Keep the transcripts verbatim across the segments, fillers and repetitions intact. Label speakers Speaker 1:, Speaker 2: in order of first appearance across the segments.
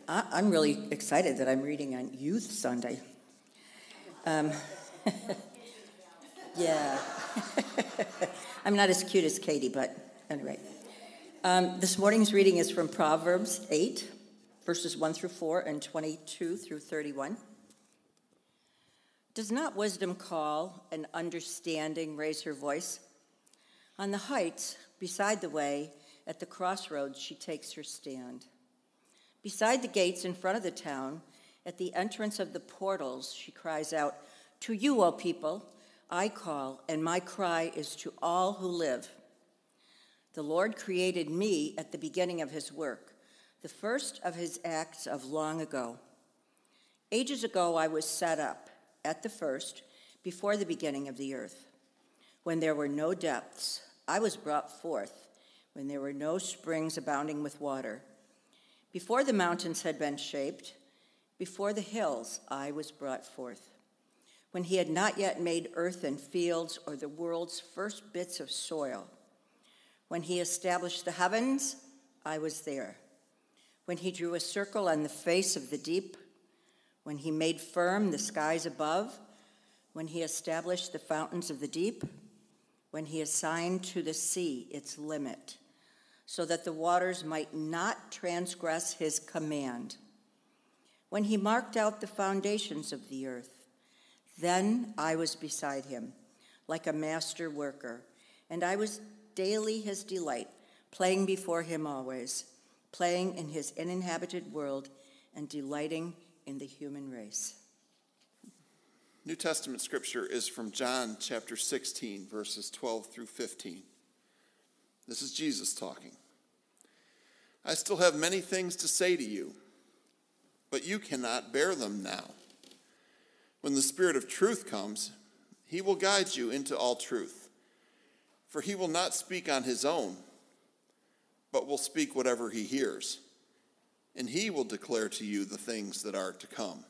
Speaker 1: I- I'm really excited that I'm reading on Youth Sunday. Um, yeah. I'm not as cute as Katie, but anyway. Um, this morning's reading is from Proverbs eight, verses one through four and twenty-two through thirty-one. Does not wisdom call and understanding raise her voice? On the heights, beside the way, at the crossroads, she takes her stand. Beside the gates in front of the town, at the entrance of the portals, she cries out, "To you, O people, I call, and my cry is to all who live. The Lord created me at the beginning of his work, the first of his acts of long ago. Ages ago I was set up, at the first, before the beginning of the earth. When there were no depths, I was brought forth, when there were no springs abounding with water. Before the mountains had been shaped, before the hills I was brought forth. When he had not yet made earth and fields or the world's first bits of soil. When he established the heavens, I was there. When he drew a circle on the face of the deep, when he made firm the skies above, when he established the fountains of the deep, when he assigned to the sea its limit, so that the waters might not transgress his command. When he marked out the foundations of the earth, then I was beside him, like a master worker, and I was daily his delight, playing before him always, playing in his uninhabited world and delighting in the human race."
Speaker 2: New Testament scripture is from John chapter sixteen, verses twelve through fifteen. This is Jesus talking. "I still have many things to say to you, but you cannot bear them now. When the Spirit of truth comes, he will guide you into all truth. For he will not speak on his own, but will speak whatever he hears, and he will declare to you the things that are to come.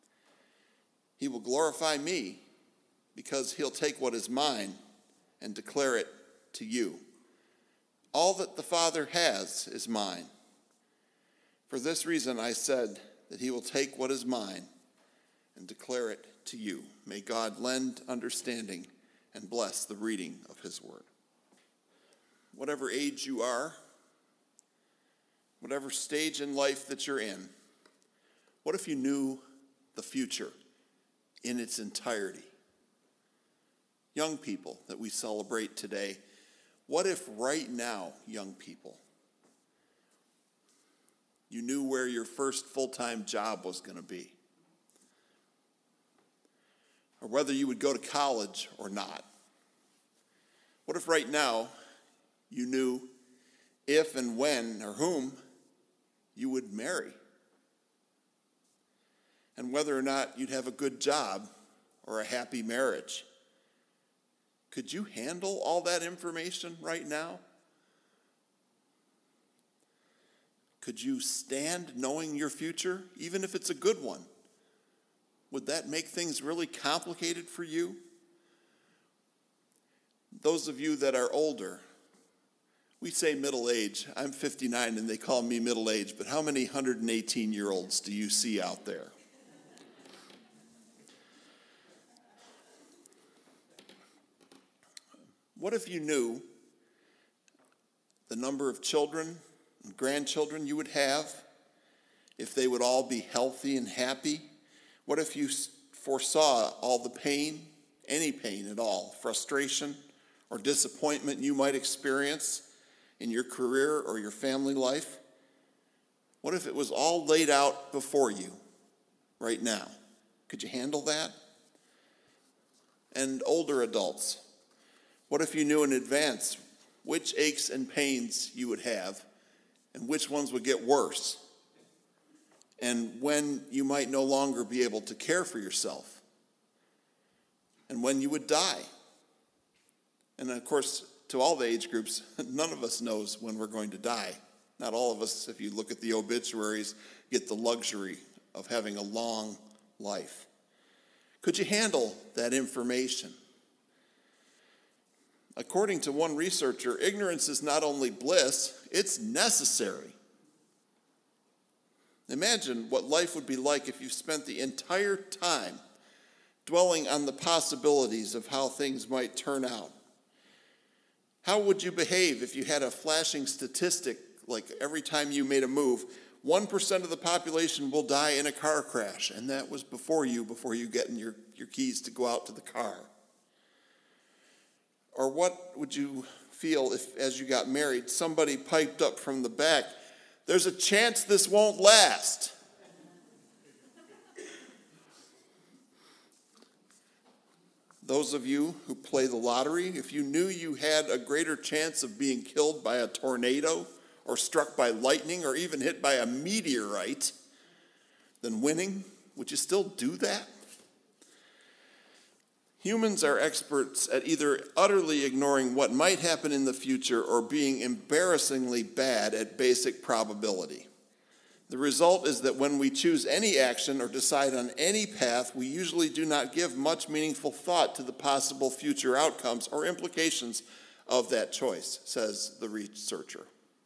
Speaker 2: He will glorify me, because he'll take what is mine and declare it to you. All that the Father has is mine. For this reason I said that he will take what is mine and declare it to you. May God lend understanding and bless the reading of his word." Whatever age you are, whatever stage in life that you're in, what if you knew the future in its entirety? Young people that we celebrate today, what if right now, young people, you knew where your first full-time job was going to be? Or whether you would go to college or not? What if right now you knew if and when or whom you would marry? And whether or not you'd have a good job or a happy marriage? Could you handle all that information right now? Could you stand knowing your future, even if it's a good one? Would that make things really complicated for you? Those of you that are older, we say middle age. I'm fifty-nine and they call me middle age, but how many one hundred eighteen-year-olds do you see out there? What if you knew the number of children and grandchildren you would have, if they would all be healthy and happy? What if you foresaw all the pain, any pain at all, frustration or disappointment you might experience in your career or your family life? What if it was all laid out before you right now? Could you handle that? And older adults, what if you knew in advance which aches and pains you would have and which ones would get worse, and when you might no longer be able to care for yourself, and when you would die? And of course, to all the age groups, none of us knows when we're going to die. Not all of us, if you look at the obituaries, get the luxury of having a long life. Could you handle that information? According to one researcher, ignorance is not only bliss, it's necessary. Imagine what life would be like if you spent the entire time dwelling on the possibilities of how things might turn out. How would you behave if you had a flashing statistic like every time you made a move, one percent of the population will die in a car crash, and that was before you, before you get in your, your keys to go out to the car? Or what would you feel if, as you got married, somebody piped up from the back, "There's a chance this won't last"? Those of you who play the lottery, if you knew you had a greater chance of being killed by a tornado or struck by lightning or even hit by a meteorite than winning, would you still do that? Humans are experts at either utterly ignoring what might happen in the future or being embarrassingly bad at basic probability. The result is that when we choose any action or decide on any path, we usually do not give much meaningful thought to the possible future outcomes or implications of that choice, says the researcher.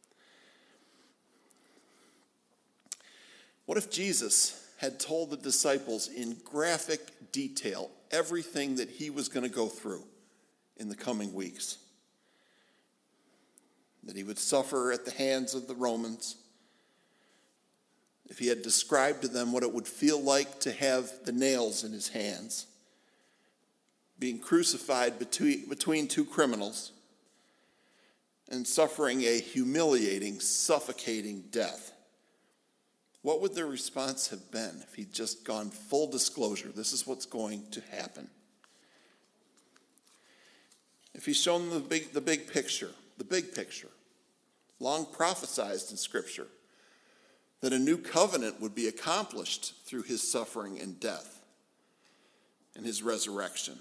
Speaker 2: What if Jesus had told the disciples in graphic detail everything that he was going to go through in the coming weeks? That he would suffer at the hands of the Romans. If he had described to them what it would feel like to have the nails in his hands, being crucified between, between two criminals, and suffering a humiliating, suffocating death, what would their response have been if he'd just gone full disclosure? This is what's going to happen. If he's shown them the big, the big picture, the big picture, long prophesied in Scripture, that a new covenant would be accomplished through his suffering and death and his resurrection.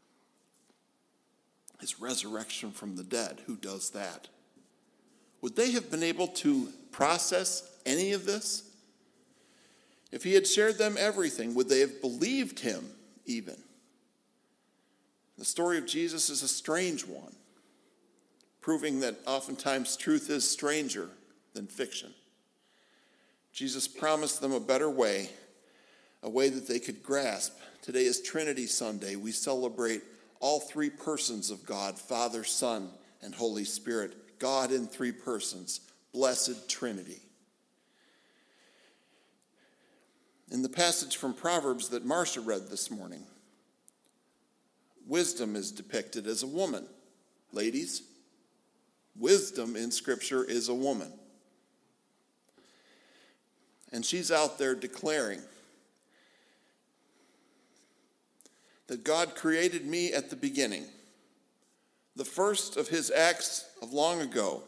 Speaker 2: His resurrection from the dead, who does that? Would they have been able to process any of this? If he had shared them everything, would they have believed him even? The story of Jesus is a strange one, proving that oftentimes truth is stranger than fiction. Jesus promised them a better way, a way that they could grasp. Today is Trinity Sunday. We celebrate all three persons of God, Father, Son, and Holy Spirit. God in three persons, blessed Trinity. In the passage from Proverbs that Marcia read this morning, wisdom is depicted as a woman. Ladies, wisdom in Scripture is a woman. And she's out there declaring that God created me at the beginning, the first of his acts of long ago.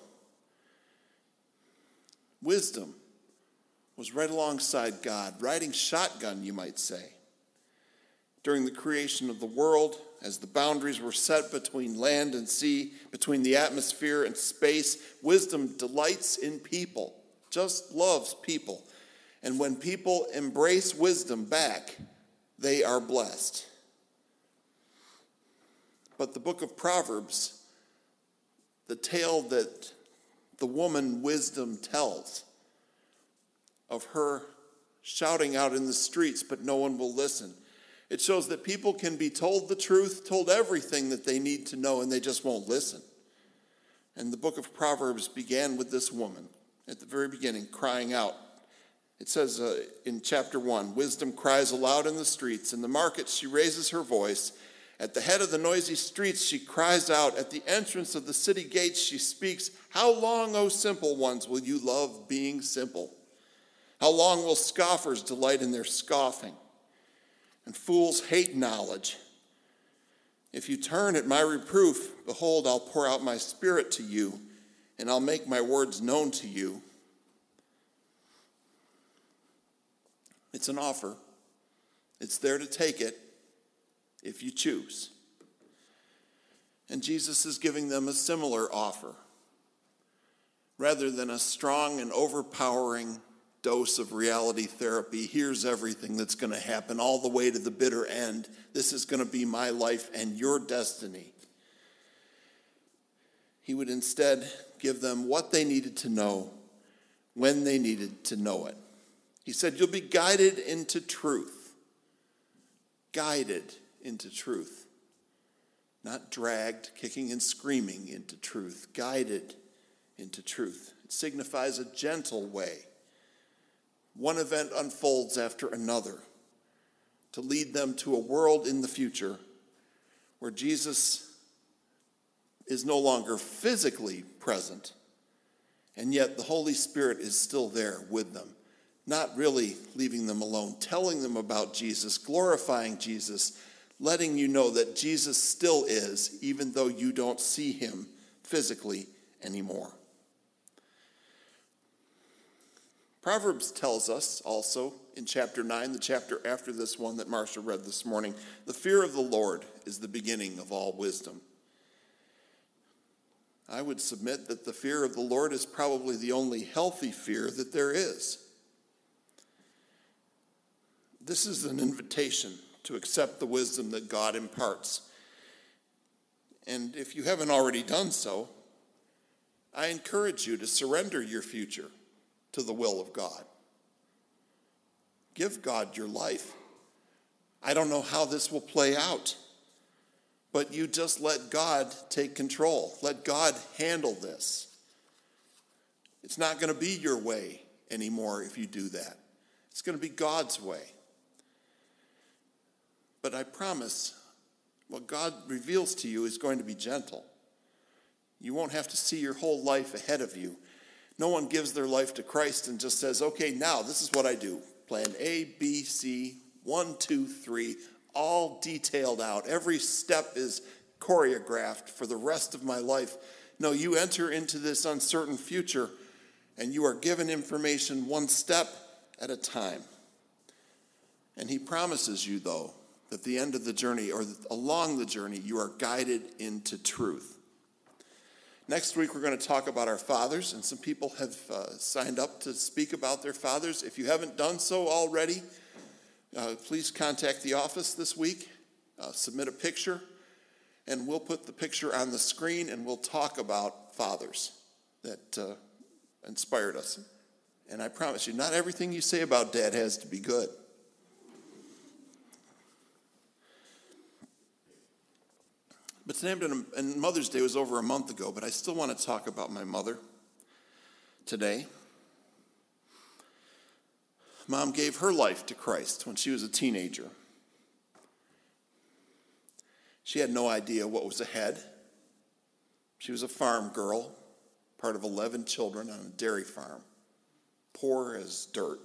Speaker 2: Wisdom was right alongside God, riding shotgun, you might say. During the creation of the world, as the boundaries were set between land and sea, between the atmosphere and space, wisdom delights in people, just loves people. And when people embrace wisdom back, they are blessed. But the book of Proverbs, the tale that the woman wisdom tells of her shouting out in the streets, but no one will listen. It shows that people can be told the truth, told everything that they need to know, and they just won't listen. And the book of Proverbs began with this woman at the very beginning, crying out. It says uh, in chapter one, wisdom cries aloud in the streets. In the market she raises her voice. At the head of the noisy streets she cries out. At the entrance of the city gates she speaks. How long, O simple ones, will you love being simple? How long will scoffers delight in their scoffing? And fools hate knowledge. If you turn at my reproof, behold, I'll pour out my spirit to you, and I'll make my words known to you. It's an offer. It's there to take it if you choose. And Jesus is giving them a similar offer. Rather than a strong and overpowering dose of reality therapy, here's everything that's going to happen all the way to the bitter end. This is going to be my life and your destiny. He would instead give them what they needed to know when they needed to know it. He said, you'll be guided into truth. Guided into truth. Not dragged, kicking and screaming into truth. Guided into truth. It signifies a gentle way. One event unfolds after another to lead them to a world in the future where Jesus is no longer physically present, and yet the Holy Spirit is still there with them, not really leaving them alone, telling them about Jesus, glorifying Jesus, letting you know that Jesus still is, even though you don't see him physically anymore. Proverbs tells us also in chapter nine, the chapter after this one that Marcia read this morning, the fear of the Lord is the beginning of all wisdom. I would submit that the fear of the Lord is probably the only healthy fear that there is. This is an invitation to accept the wisdom that God imparts. And if you haven't already done so, I encourage you to surrender your future to the will of God. Give God your life. I don't know how this will play out, but you just let God take control. Let God handle this. It's not going to be your way anymore if you do that. It's going to be God's way. But I promise, what God reveals to you is going to be gentle. You won't have to see your whole life ahead of you. No one gives their life to Christ and just says, okay, now this is what I do. Plan A, B, C, one, two, three, all detailed out. Every step is choreographed for the rest of my life. No, you enter into this uncertain future and you are given information one step at a time. And he promises you, though, that at the end of the journey or along the journey, you are guided into truth. Next week, we're going to talk about our fathers, and some people have uh, signed up to speak about their fathers. If you haven't done so already, uh, please contact the office this week, uh, submit a picture, and we'll put the picture on the screen, and we'll talk about fathers that uh, inspired us. And I promise you, not everything you say about Dad has to be good. But today, and Mother's Day was over a month ago, but I still want to talk about my mother today. Mom gave her life to Christ when she was a teenager. She had no idea what was ahead. She was a farm girl, part of eleven children on a dairy farm, poor as dirt.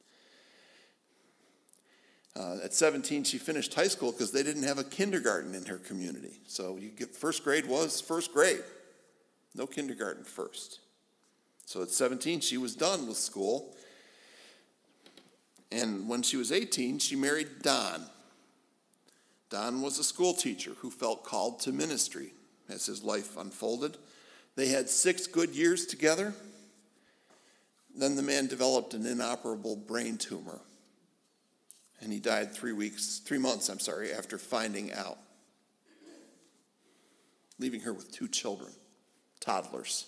Speaker 2: Uh, at seventeen, she finished high school because they didn't have a kindergarten in her community. So you get first grade was first grade. No kindergarten first. So at seventeen, she was done with school. And when she was eighteen, she married Don. Don was a school teacher who felt called to ministry as his life unfolded. They had six good years together. Then the man developed an inoperable brain tumor. And he died three weeks, three months, I'm sorry, after finding out, leaving her with two children, toddlers.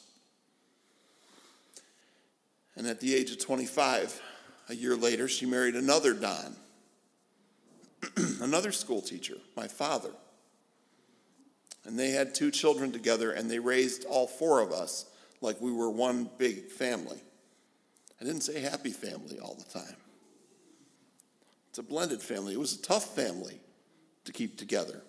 Speaker 2: And at the age of twenty-five, a year later, she married another Don, another school teacher, my father. And they had two children together, and they raised all four of us like we were one big family. I didn't say happy family all the time. It's a blended family. It was a tough family to keep together.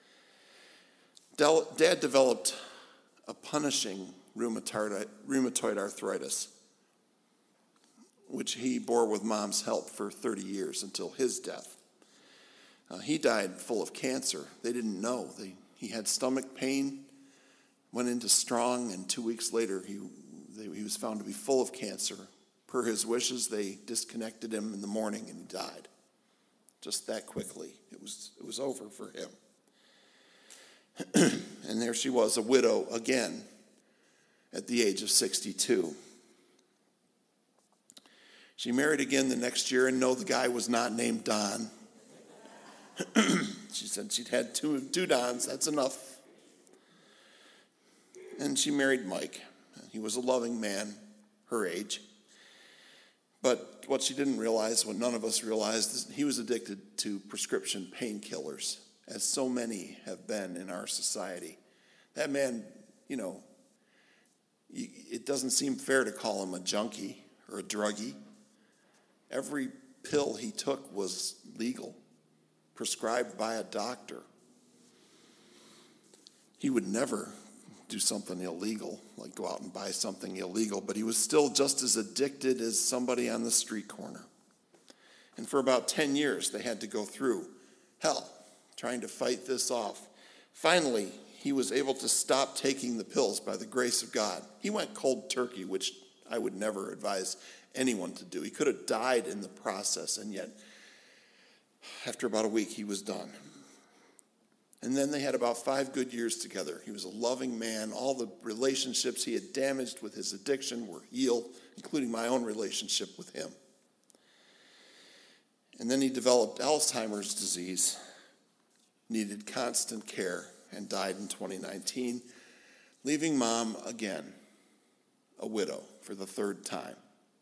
Speaker 2: Dad developed a punishing rheumatoid, rheumatoid arthritis, which he bore with Mom's help for thirty years until his death. Uh, he died full of cancer. They didn't know. They, he had stomach pain, went into strong, and two weeks later he, they, he was found to be full of cancer. Per his wishes, they disconnected him in the morning and he died. Just that quickly. It was it was over for him. And there she was, a widow again, at the age of sixty-two. She married again the next year, and no, the guy was not named Don. She said she'd had two, two Dons, that's enough. And she married Mike. He was a loving man, her age. But what she didn't realize, what none of us realized, is he was addicted to prescription painkillers, as so many have been in our society. That man, you know, it doesn't seem fair to call him a junkie or a druggie. Every pill he took was legal, prescribed by a doctor. He would never do something illegal, like go out and buy something illegal, but he was still just as addicted as somebody on the street corner. And for about ten years, they had to go through hell trying to fight this off. Finally, he was able to stop taking the pills by the grace of God. He went cold turkey, which I would never advise anyone to do. He could have died in the process, and yet after about a week, he was done. And then they had about five good years together. He was a loving man. All the relationships he had damaged with his addiction were healed, including my own relationship with him. And then he developed Alzheimer's disease, needed constant care, and died in twenty nineteen, leaving Mom again a widow for the third time.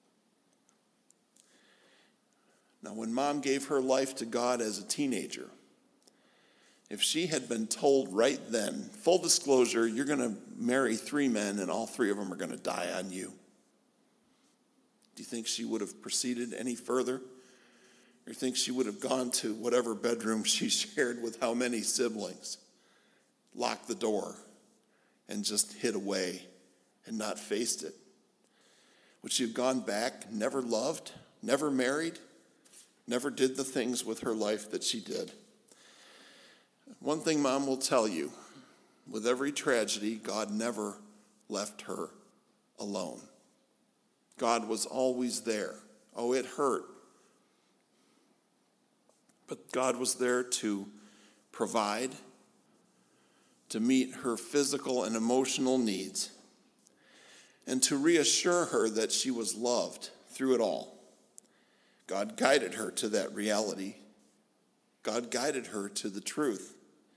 Speaker 2: Now, when Mom gave her life to God as a teenager, if she had been told right then, full disclosure, you're going to marry three men and all three of them are going to die on you, do you think she would have proceeded any further? Or do you think she would have gone to whatever bedroom she shared with how many siblings, locked the door, and just hid away and not faced it? Would she have gone back, never loved, never married, never did the things with her life that she did? One thing Mom will tell you, with every tragedy, God never left her alone. God was always there. Oh, it hurt. But God was there to provide, to meet her physical and emotional needs, and to reassure her that she was loved through it all. God guided her to that reality. God guided her to the truth.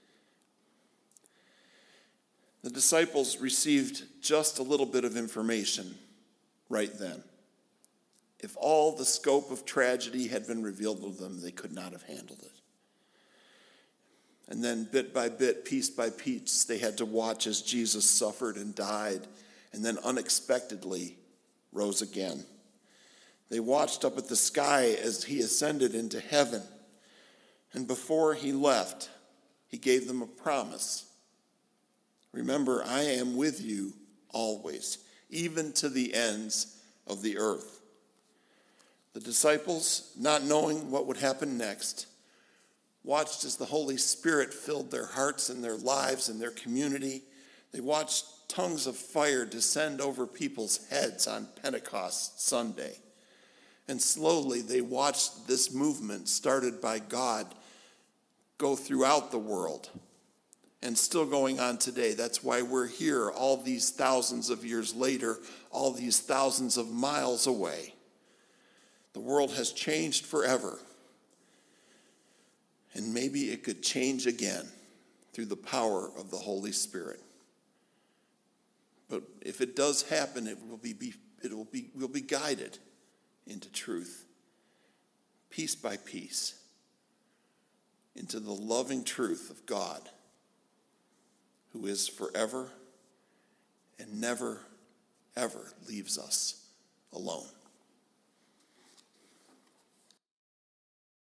Speaker 2: The disciples received just a little bit of information right then. If all the scope of tragedy had been revealed to them, they could not have handled it. And then bit by bit, piece by piece, they had to watch as Jesus suffered and died, and then unexpectedly rose again. They watched up at the sky as he ascended into heaven. And before he left, he gave them a promise. Remember, I am with you always, even to the ends of the earth. The disciples, not knowing what would happen next, watched as the Holy Spirit filled their hearts and their lives and their community. They watched tongues of fire descend over people's heads on Pentecost Sunday. And slowly they watched this movement started by God go throughout the world and still going on today. That's why we're here all these thousands of years later, all these thousands of miles away. The world has changed forever. And maybe it could change again through the power of the Holy Spirit. But if it does happen, it will be, be it will be will be guided into truth, piece by piece, into the loving truth of God, who is forever and never, ever leaves us alone.